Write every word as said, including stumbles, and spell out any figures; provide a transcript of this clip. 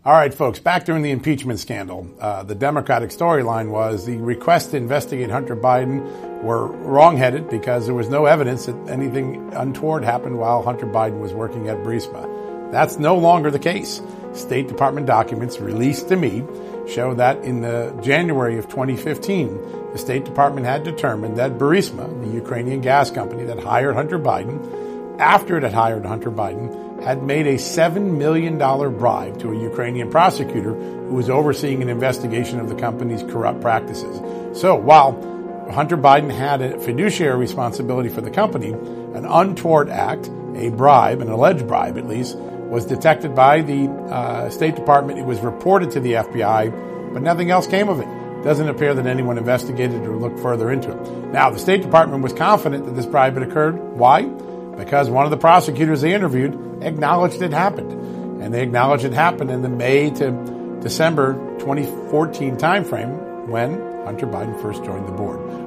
All right, folks, back during the impeachment scandal, uh, the Democratic storyline was the request to investigate Hunter Biden were wrongheaded because there was no evidence that anything untoward happened while Hunter Biden was working at Burisma. That's no longer the case. State Department documents released to me show that in the January of twenty fifteen, the State Department had determined that Burisma, the Ukrainian gas company that hired Hunter Biden, after it had hired Hunter Biden, had made a seven million dollars bribe to a Ukrainian prosecutor who was overseeing an investigation of the company's corrupt practices. So while Hunter Biden had a fiduciary responsibility for the company, an untoward act, a bribe, an alleged bribe at least, was detected by the uh, State Department. It was reported to the F B I, but nothing else came of it. It doesn't appear that anyone investigated or looked further into it. Now, the State Department was confident that this bribe had occurred. Why? Because one of the prosecutors they interviewed acknowledged it happened. And they acknowledged it happened in the May to December twenty fourteen timeframe when Hunter Biden first joined the board.